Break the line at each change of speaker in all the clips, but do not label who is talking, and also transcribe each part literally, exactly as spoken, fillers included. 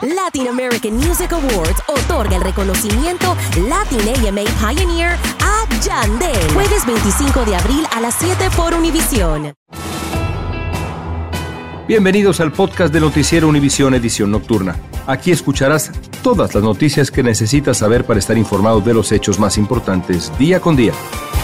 Latin American Music Awards otorga el reconocimiento Latin A M A Pioneer a Yandel. Jueves veinticinco de abril a las siete por Univisión.
Bienvenidos al podcast de Noticiero Univisión Edición Nocturna. Aquí escucharás todas las noticias que necesitas saber para estar informado de los hechos más importantes día con día.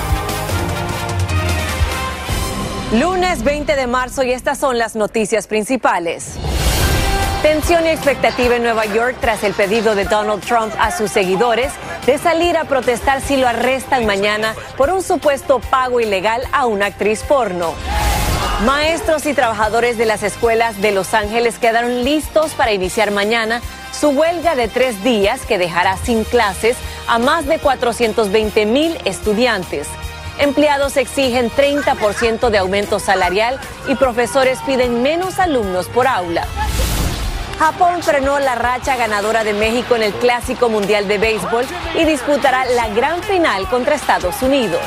Lunes veinte de marzo y estas son las noticias principales. Tensión y expectativa en Nueva York tras el pedido de Donald Trump a sus seguidores de salir a protestar si lo arrestan mañana por un supuesto pago ilegal a una actriz porno. Maestros y trabajadores de las escuelas de Los Ángeles quedaron listos para iniciar mañana su huelga de tres días que dejará sin clases a más de cuatrocientos veinte mil estudiantes. Empleados exigen treinta por ciento de aumento salarial y profesores piden menos alumnos por aula. Japón frenó la racha ganadora de México en el Clásico Mundial de Béisbol y disputará la gran final contra Estados Unidos.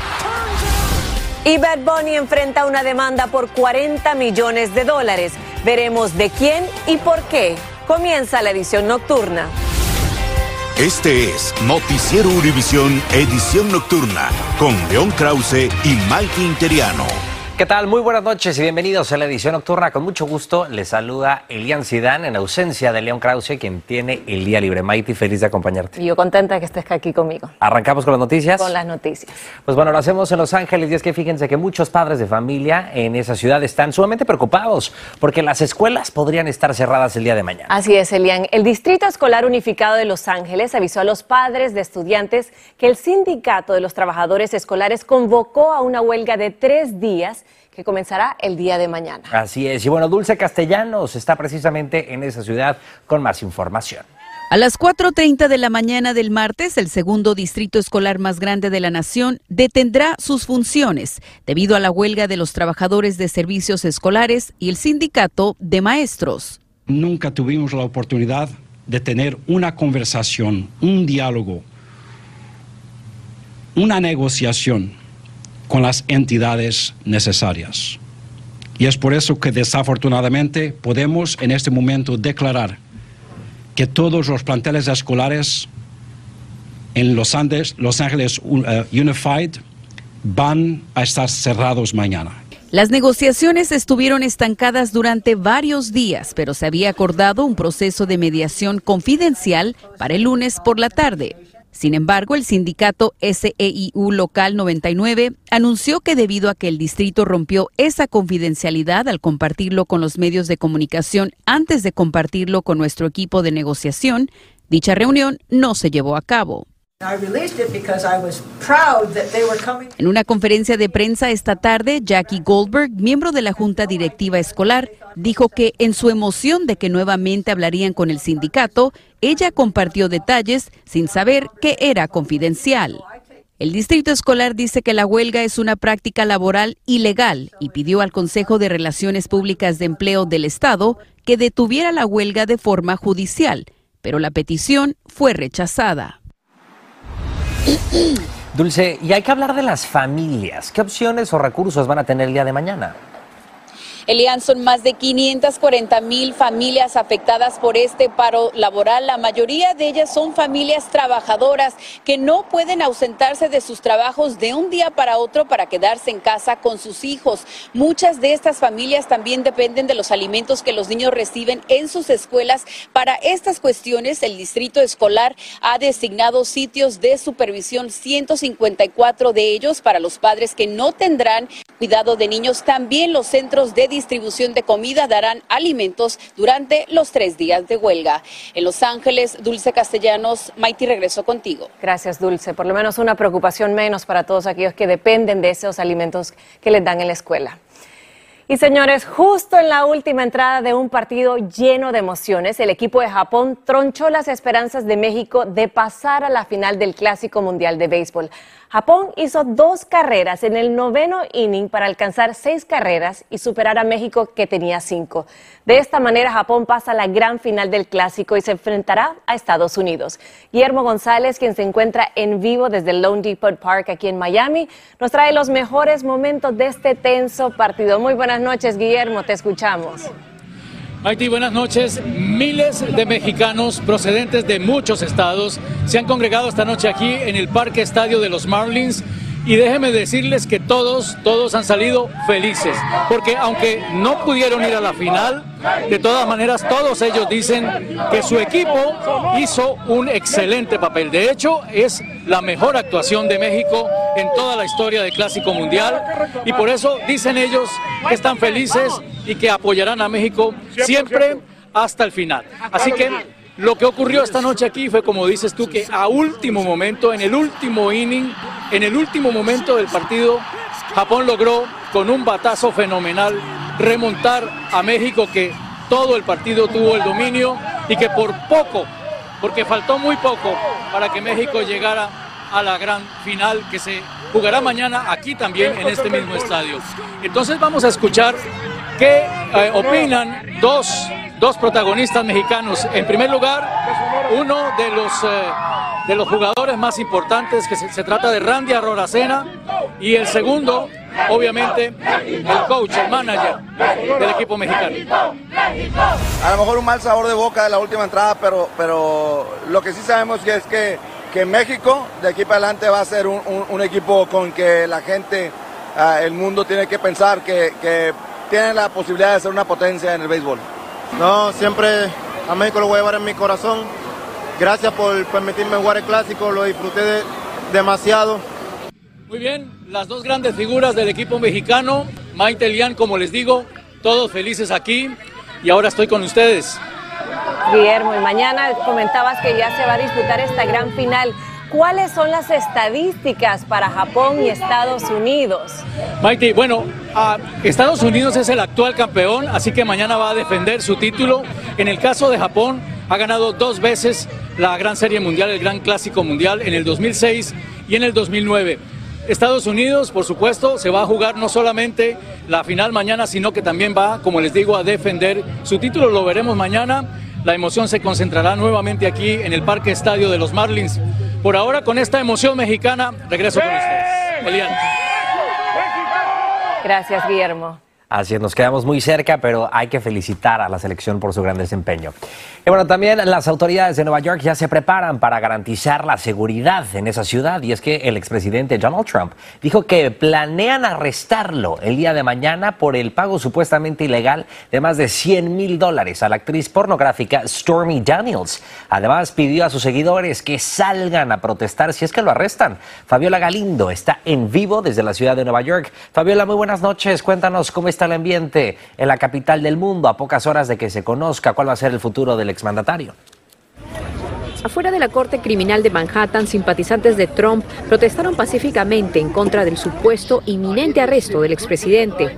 Y Bad Bunny enfrenta una demanda por cuarenta millones de dólares. Veremos de quién y por qué. Comienza la edición nocturna.
Este es Noticiero Univisión Edición Nocturna con León Krause y Mike Interiano.
¿Qué tal? Muy buenas noches y bienvenidos a la edición nocturna. Con mucho gusto les saluda Elian Zidane en ausencia de León Krause, quien tiene el día libre. Maiti, feliz de acompañarte.
Y yo contenta que estés aquí conmigo.
¿Arrancamos con las noticias?
Con las noticias.
Pues bueno, lo hacemos en Los Ángeles y es que fíjense que muchos padres de familia en esa ciudad están sumamente preocupados porque las escuelas podrían estar cerradas el día de mañana.
Así es, Elian. El Distrito Escolar Unificado de Los Ángeles avisó a los padres de estudiantes que el Sindicato de los Trabajadores Escolares convocó a una huelga de tres días que comenzará el día de mañana.
Así es. Y bueno, Dulce Castellanos está precisamente en esa ciudad con más información.
A las cuatro treinta de la mañana del martes, el segundo distrito escolar más grande de la nación detendrá sus funciones debido a la huelga de los trabajadores de servicios escolares y el sindicato de maestros.
Nunca tuvimos la oportunidad de tener una conversación, un diálogo, una negociación con las entidades necesarias. Y es por eso que desafortunadamente podemos en este momento declarar que todos los planteles escolares en Los Andes, Los Ángeles uh, Unified van a estar cerrados mañana.
Las negociaciones estuvieron estancadas durante varios días, pero se había acordado un proceso de mediación confidencial para el lunes por la tarde. Sin embargo, el sindicato S E I U Local noventa y nueve anunció que debido a que el distrito rompió esa confidencialidad al compartirlo con los medios de comunicación antes de compartirlo con nuestro equipo de negociación, dicha reunión no se llevó a cabo. En una conferencia de prensa esta tarde, Jackie Goldberg, miembro de la Junta Directiva Escolar, dijo que en su emoción de que nuevamente hablarían con el sindicato, ella compartió detalles sin saber que era confidencial. El distrito escolar dice que la huelga es una práctica laboral ilegal y pidió al Consejo de Relaciones Públicas de Empleo del Estado que detuviera la huelga de forma judicial, pero la petición fue rechazada.
Dulce, y hay que hablar de las familias. ¿Qué opciones o recursos van a tener el día de mañana?
Elian, son más de quinientas cuarenta mil familias afectadas por este paro laboral. La mayoría de ellas son familias trabajadoras que no pueden ausentarse de sus trabajos de un día para otro para quedarse en casa con sus hijos. Muchas de estas familias también dependen de los alimentos que los niños reciben en sus escuelas. Para estas cuestiones, el distrito escolar ha designado sitios de supervisión, ciento cincuenta y cuatro de ellos para los padres que no tendrán cuidado de niños. También los centros de distribución de comida darán alimentos durante los tres días de huelga. En Los Ángeles, Dulce Castellanos, Maiti, regreso contigo.
Gracias, Dulce. Por lo menos una preocupación menos para todos aquellos que dependen de esos alimentos que les dan en la escuela. Y señores, justo en la última entrada de un partido lleno de emociones, el equipo de Japón tronchó las esperanzas de México de pasar a la final del Clásico Mundial de Béisbol. Japón hizo dos carreras en el noveno inning para alcanzar seis carreras y superar a México, que tenía cinco. De esta manera, Japón pasa a la gran final del Clásico y se enfrentará a Estados Unidos. Guillermo González, quien se encuentra en vivo desde el Lone Depot Park aquí en Miami, nos trae los mejores momentos de este tenso partido. Muy buenas noches, Guillermo, te escuchamos.
Maite, buenas noches. Miles de mexicanos procedentes de muchos estados se han congregado esta noche aquí en el Parque Estadio de los Marlins. Y déjenme decirles que todos, todos han salido felices, porque aunque no pudieron ir a la final, de todas maneras todos ellos dicen que su equipo hizo un excelente papel. De hecho, es la mejor actuación de México en toda la historia del Clásico Mundial, y por eso dicen ellos que están felices y que apoyarán a México siempre hasta el final. Así que lo que ocurrió esta noche aquí fue, como dices tú, que a último momento, en el último inning, en el último momento del partido, Japón logró con un batazo fenomenal remontar a México, que todo el partido tuvo el dominio y que por poco, porque faltó muy poco para que México llegara a la gran final que se jugará mañana aquí también en este mismo estadio. Entonces vamos a escuchar qué eh, opinan dos Dos protagonistas mexicanos. En primer lugar, uno de los, eh, de los jugadores más importantes, que se, se trata de Randy Arozarena, y el segundo, obviamente, el coach, el manager del equipo mexicano.
A lo mejor un mal sabor de boca de la última entrada, pero, pero lo que sí sabemos es que, que México, de aquí para adelante, va a ser un, un, un equipo con que la gente, uh, el mundo tiene que pensar que, que tiene la posibilidad de ser una potencia en el béisbol.
No, siempre a México lo voy a llevar en mi corazón. Gracias por permitirme jugar el Clásico, lo disfruté de, demasiado.
Muy bien, las dos grandes figuras del equipo mexicano, Maite, Elian, como les digo, todos felices aquí, y ahora estoy con ustedes.
Guillermo, y mañana comentabas que ya se va a disputar esta gran final. ¿Cuáles son las estadísticas para Japón y Estados Unidos?
Maite, bueno, uh, Estados Unidos es el actual campeón, así que mañana va a defender su título. En el caso de Japón, ha ganado dos veces la Gran Serie Mundial, el Gran Clásico Mundial, en el dos mil seis y en el dos mil nueve. Estados Unidos, por supuesto, se va a jugar no solamente la final mañana, sino que también va, como les digo, a defender su título. Lo veremos mañana. La emoción se concentrará nuevamente aquí en el Parque Estadio de los Marlins. Por ahora, con esta emoción mexicana, regreso con ustedes. Elian.
Gracias, Guillermo.
Así es, nos quedamos muy cerca, pero hay que felicitar a la selección por su gran desempeño. Y bueno, también las autoridades de Nueva York ya se preparan para garantizar la seguridad en esa ciudad, y es que el expresidente Donald Trump dijo que planean arrestarlo el día de mañana por el pago supuestamente ilegal de más de cien mil dólares a la actriz pornográfica Stormy Daniels. Además, pidió a sus seguidores que salgan a protestar si es que lo arrestan. Fabiola Galindo está en vivo desde la ciudad de Nueva York. Fabiola, muy buenas noches. Cuéntanos cómo está el ambiente en la capital del mundo a pocas horas de que se conozca cuál va a ser el futuro del exmandatario.
Afuera de la Corte Criminal de Manhattan, simpatizantes de Trump protestaron pacíficamente en contra del supuesto inminente arresto del expresidente.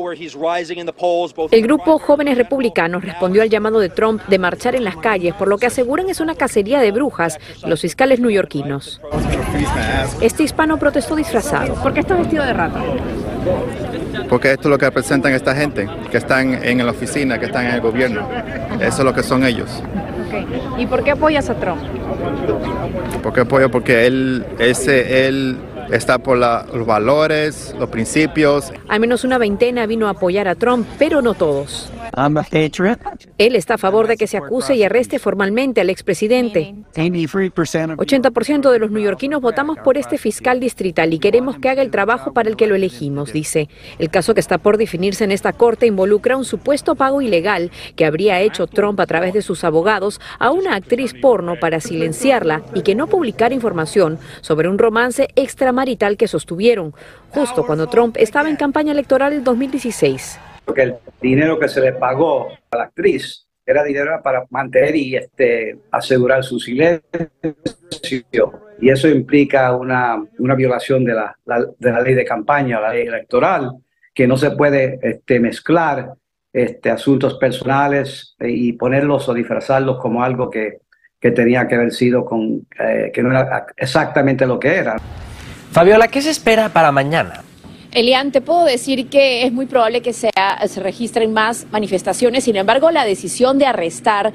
El grupo Jóvenes Republicanos respondió al llamado de Trump de marchar en las calles, por lo que aseguran es una cacería de brujas de los fiscales neoyorquinos. Este hispano protestó disfrazado. ¿Por qué está vestido de rata?
Porque esto es lo que representan esta gente, que están en la oficina, que están en el gobierno. Eso es lo que son ellos.
Okay. ¿Y por qué apoyas a Trump?
¿Por qué apoyo? Porque él, ese, él está por la, los valores, los principios.
Al menos una veintena vino a apoyar a Trump, pero no todos. Él está a favor de que se acuse y arreste formalmente al expresidente. ochenta por ciento de los neoyorquinos votamos por este fiscal distrital y queremos que haga el trabajo para el que lo elegimos, dice. El caso que está por definirse en esta corte involucra un supuesto pago ilegal que habría hecho Trump a través de sus abogados a una actriz porno para silenciarla y que no publicara información sobre un romance extramarital que sostuvieron, justo cuando Trump estaba en campaña electoral en dos mil dieciséis.
Porque el dinero que se le pagó a la actriz era dinero para mantener y este, asegurar su silencio. Y eso implica una, una violación de la, la, de la ley de campaña, la ley electoral, que no se puede este, mezclar este, asuntos personales y ponerlos o disfrazarlos como algo que, que tenía que haber sido, con, eh, que no era exactamente lo que era.
Fabiola, ¿qué se espera para mañana?
Elian, te puedo decir que es muy probable que sea, se registren más manifestaciones. Sin embargo, la decisión de arrestar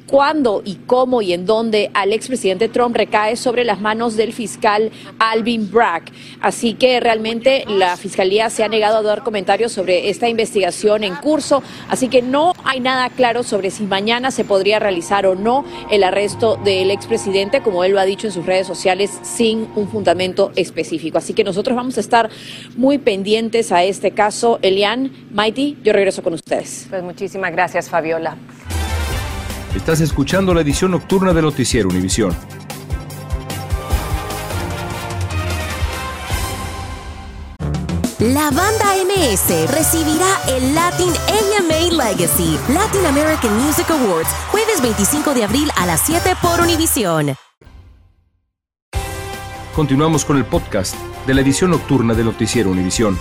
cuándo y cómo y en dónde al expresidente Trump recae sobre las manos del fiscal Alvin Bragg. Así que realmente la fiscalía se ha negado a dar comentarios sobre esta investigación en curso, así que no hay nada claro sobre si mañana se podría realizar o no el arresto del expresidente, como él lo ha dicho en sus redes sociales, sin un fundamento específico. Así que nosotros vamos a estar muy pendientes a este caso. Elian, Maiti, yo regreso con ustedes.
Pues muchísimas gracias, Fabiola.
Estás escuchando la edición nocturna de Noticiero Univisión.
La banda M S recibirá el Latin A M A Legacy Latin American Music Awards jueves veinticinco de abril a las siete por Univisión.
Continuamos con el podcast de la edición nocturna de Noticiero Univisión.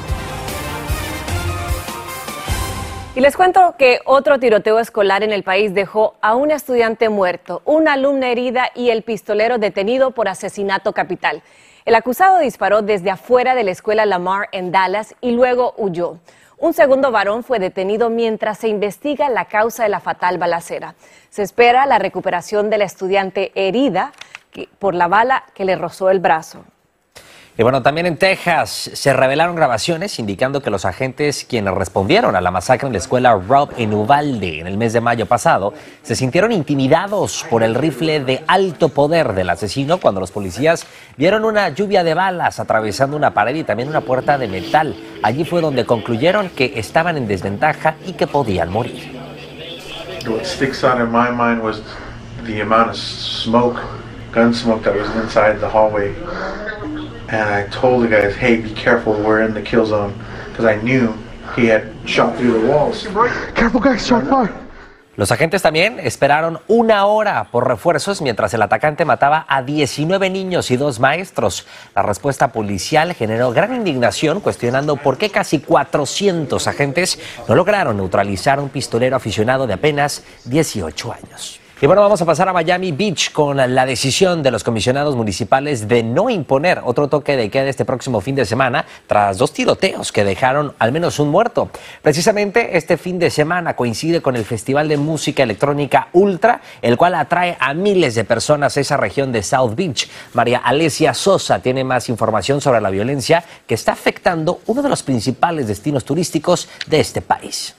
Y les cuento que otro tiroteo escolar en el país dejó a un estudiante muerto, una alumna herida y el pistolero detenido por asesinato capital. El acusado disparó desde afuera de la escuela Lamar en Dallas y luego huyó. Un segundo varón fue detenido mientras se investiga la causa de la fatal balacera. Se espera la recuperación de la estudiante herida por la bala que le rozó el brazo.
Y bueno, también en Texas se revelaron grabaciones indicando que los agentes quienes respondieron a la masacre en la escuela Robb en Uvalde en el mes de mayo pasado se sintieron intimidados por el rifle de alto poder del asesino cuando los policías vieron una lluvia de balas atravesando una pared y también una puerta de metal. Allí fue donde concluyeron que estaban en desventaja y que podían morir.
What sticks out in my mind was the amount of smoke, gun smoke that was inside the hallway. And I told the guys, hey, be careful, we're in the kill zone. Because I knew he had shot through the walls. Careful, guys, shot fire.
Los agentes también esperaron una hora por refuerzos mientras el atacante mataba a diecinueve niños y dos maestros. La respuesta policial generó gran indignación, cuestionando por qué casi cuatrocientos agentes no lograron neutralizar a un pistolero aficionado de apenas dieciocho años. Y bueno, vamos a pasar a Miami Beach con la decisión de los comisionados municipales de no imponer otro toque de queda este próximo fin de semana tras dos tiroteos que dejaron al menos un muerto. Precisamente este fin de semana coincide con el Festival de Música Electrónica Ultra, el cual atrae a miles de personas a esa región de South Beach. María Alesia Sosa tiene más información sobre la violencia que está afectando uno de los principales destinos turísticos de este país.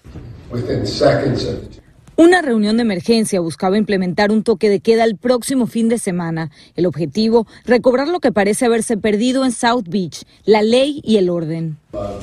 Una reunión de emergencia buscaba implementar un toque de queda el próximo fin de semana. El objetivo, recobrar lo que parece haberse perdido en South Beach, la ley y el orden.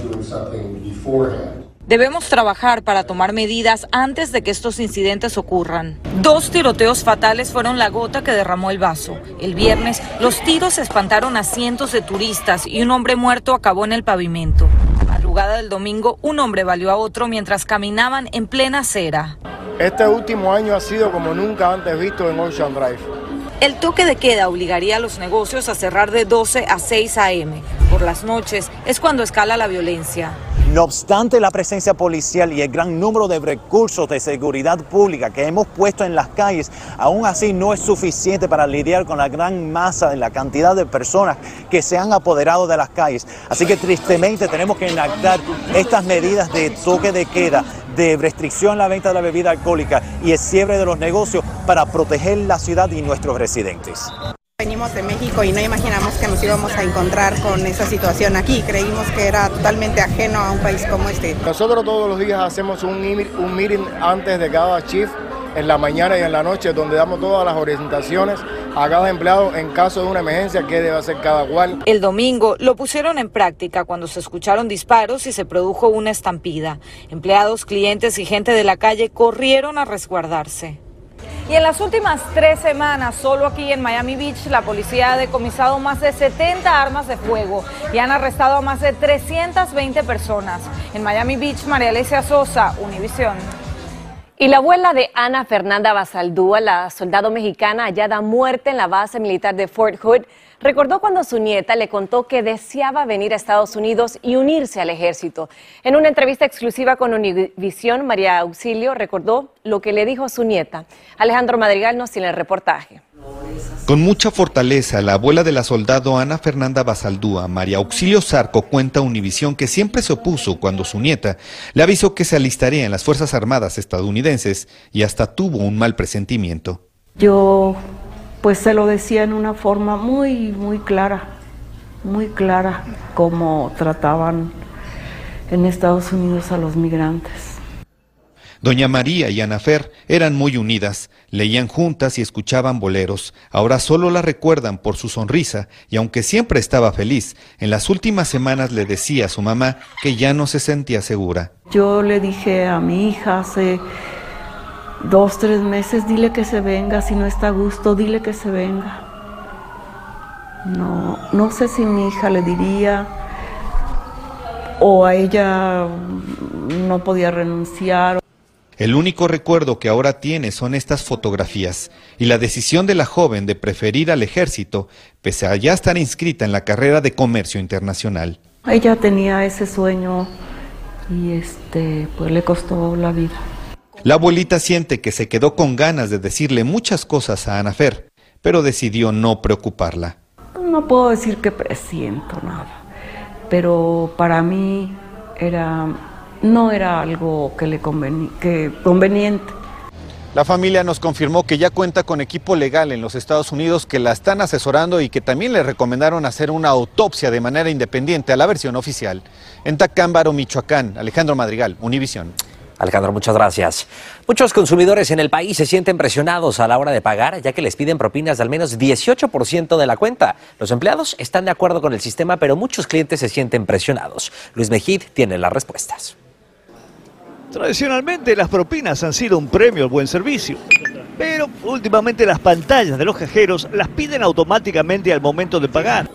Debemos trabajar para tomar medidas antes de que estos incidentes ocurran. Dos tiroteos fatales fueron la gota que derramó el vaso. El viernes, los tiros espantaron a cientos de turistas y un hombre muerto acabó en el pavimento. Madrugada del domingo, un hombre baleó a otro mientras caminaban en plena acera.
Este último año ha sido como nunca antes visto en Ocean Drive.
El toque de queda obligaría a los negocios a cerrar de doce a seis a eme. Por las noches es cuando escala la violencia.
No obstante la presencia policial y el gran número de recursos de seguridad pública que hemos puesto en las calles, aún así no es suficiente para lidiar con la gran masa de la cantidad de personas que se han apoderado de las calles. Así que tristemente tenemos que enactar estas medidas de toque de queda, de restricción a la venta de la bebida alcohólica y el cierre de los negocios para proteger la ciudad y nuestros residentes.
Venimos de México y no imaginamos que nos íbamos a encontrar con esa situación aquí. Creímos que era totalmente ajeno a un país como este.
Nosotros todos los días hacemos un, un meeting antes de cada shift, en la mañana y en la noche, donde damos todas las orientaciones a cada empleado en caso de una emergencia, qué debe hacer cada cual.
El domingo lo pusieron en práctica cuando se escucharon disparos y se produjo una estampida. Empleados, clientes y gente de la calle corrieron a resguardarse.
Y en las últimas tres semanas, solo aquí en Miami Beach, la policía ha decomisado más de setenta armas de fuego y han arrestado a más de trescientas veinte personas. En Miami Beach, María Alesia Sosa, Univisión.
Y la abuela de Ana Fernanda Basaldúa, la soldado mexicana hallada muerta en la base militar de Fort Hood, recordó cuando su nieta le contó que deseaba venir a Estados Unidos y unirse al ejército. En una entrevista exclusiva con Univisión, María Auxilio recordó lo que le dijo a su nieta. Alejandro Madrigal nos tiene el reportaje.
Con mucha fortaleza, la abuela de la soldado Ana Fernanda Basaldúa, María Auxilio Zarco, cuenta a Univisión que siempre se opuso cuando su nieta le avisó que se alistaría en las Fuerzas Armadas estadounidenses y hasta tuvo un mal presentimiento.
Yo pues se lo decía en una forma muy, muy clara, muy clara, cómo trataban en Estados Unidos a los migrantes.
Doña María y Ana Fer eran muy unidas, leían juntas y escuchaban boleros. Ahora solo la recuerdan por su sonrisa y aunque siempre estaba feliz, en las últimas semanas le decía a su mamá que ya no se sentía segura.
Yo le dije a mi hija hace dos, tres meses, dile que se venga, si no está a gusto, dile que se venga. No, no sé si mi hija le diría o a ella no podía renunciar.
El único recuerdo que ahora tiene son estas fotografías y la decisión de la joven de preferir al ejército, pese a ya estar inscrita en la carrera de comercio internacional.
Ella tenía ese sueño y este, pues le costó la vida.
La abuelita siente que se quedó con ganas de decirle muchas cosas a Ana Fer, pero decidió no preocuparla.
No puedo decir que presiento nada, pero para mí era... no era algo que le conveni- que conveniente.
La familia nos confirmó que ya cuenta con equipo legal en los Estados Unidos que la están asesorando y que también le recomendaron hacer una autopsia de manera independiente a la versión oficial. En Tacámbaro, Michoacán, Alejandro Madrigal, Univisión.
Alejandro, muchas gracias. Muchos consumidores en el país se sienten presionados a la hora de pagar, ya que les piden propinas de al menos dieciocho por ciento de la cuenta. Los empleados están de acuerdo con el sistema, pero muchos clientes se sienten presionados. Luis Mejid tiene las respuestas.
Tradicionalmente las propinas han sido un premio al buen servicio, pero últimamente las pantallas de los cajeros las piden automáticamente al momento de pagar.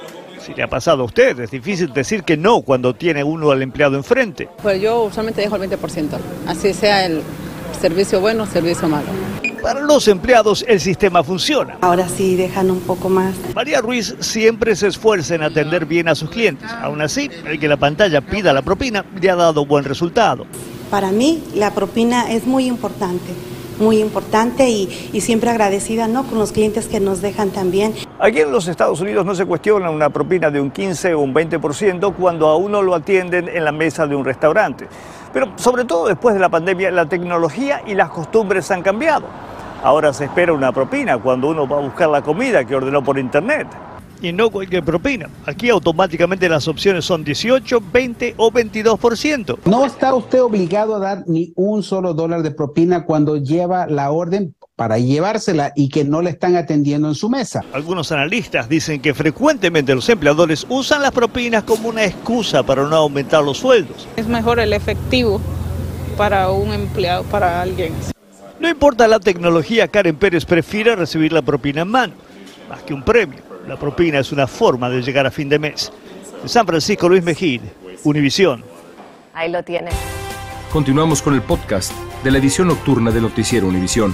Si le ha pasado a usted, es difícil decir que no cuando tiene uno al empleado enfrente.
Pues yo usualmente dejo el veinte por ciento, así sea el servicio bueno o servicio malo.
Para los empleados el sistema funciona.
Ahora sí dejan un poco más.
María Ruiz siempre se esfuerza en atender bien a sus clientes. Aún así, el que la pantalla pida la propina le ha dado buen resultado.
Para mí la propina es muy importante, muy importante y, y siempre agradecida, ¿no?, con los clientes que nos dejan también.
Aquí en los Estados Unidos no se cuestiona una propina de un quince o un veinte por ciento cuando a uno lo atienden en la mesa de un restaurante. Pero sobre todo después de la pandemia, la tecnología y las costumbres han cambiado. Ahora se espera una propina cuando uno va a buscar la comida que ordenó por internet. Y no cualquier propina. Aquí automáticamente las opciones son dieciocho, veinte o veintidós por ciento.
No está usted obligado a dar ni un solo dólar de propina cuando lleva la orden para llevársela y que no le están atendiendo en su mesa.
Algunos analistas dicen que frecuentemente los empleadores usan las propinas como una excusa para no aumentar los sueldos.
Es mejor el efectivo para un empleado, para alguien.
No importa la tecnología, Karen Pérez prefiere recibir la propina en mano, más que un premio. La propina es una forma de llegar a fin de mes. En San Francisco, Luis Mejid, Univisión.
Ahí lo tiene.
Continuamos con el podcast de la edición nocturna de Noticiero Univisión.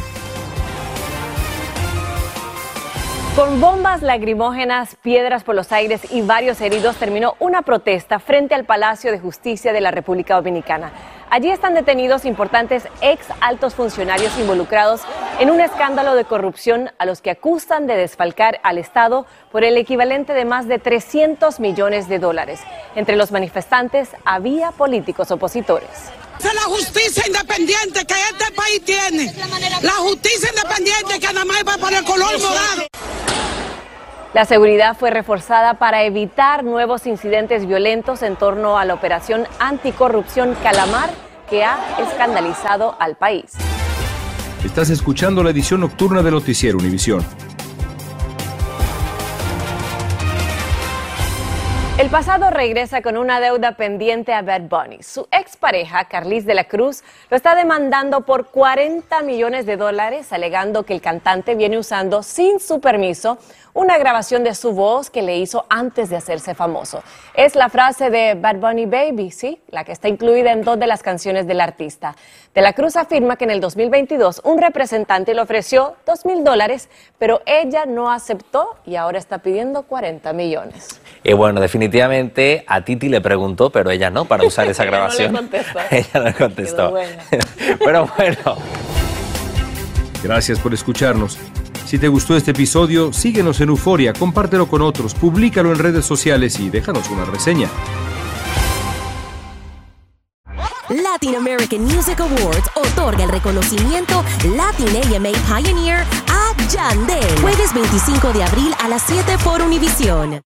Con bombas lacrimógenas, piedras por los aires y varios heridos, terminó una protesta frente al Palacio de Justicia de la República Dominicana. Allí están detenidos importantes ex altos funcionarios involucrados en un escándalo de corrupción a los que acusan de desfalcar al Estado por el equivalente de más de trescientos millones de dólares. Entre los manifestantes había políticos opositores.
Esa es la justicia independiente que este país tiene. La justicia independiente que nada más va por el color morado.
La seguridad fue reforzada para evitar nuevos incidentes violentos en torno a la operación anticorrupción Calamar, que ha escandalizado al país.
Estás escuchando la edición nocturna de Noticiero Univisión.
El pasado regresa con una deuda pendiente a Bad Bunny. Su expareja, Carlis de la Cruz, lo está demandando por cuarenta millones de dólares, alegando que el cantante viene usando sin su permiso una grabación de su voz que le hizo antes de hacerse famoso. Es la frase de Bad Bunny Baby, ¿sí? La que está incluida en dos de las canciones del artista. De la Cruz afirma que en el dos mil veintidós un representante le ofreció dos mil dólares, pero ella no aceptó y ahora está pidiendo cuarenta millones.
Y bueno, definitivamente a Titi le preguntó, pero ella no, para usar esa grabación.
No le contestó.
Ella no le contestó. Pero bueno.
Gracias por escucharnos. Si te gustó este episodio, síguenos en Euforia, compártelo con otros, públicalo en redes sociales y déjanos una reseña.
Latin American Music Awards otorga el reconocimiento Latin A M A Pioneer a Yandel. Jueves veinticinco de abril a las siete por Univisión.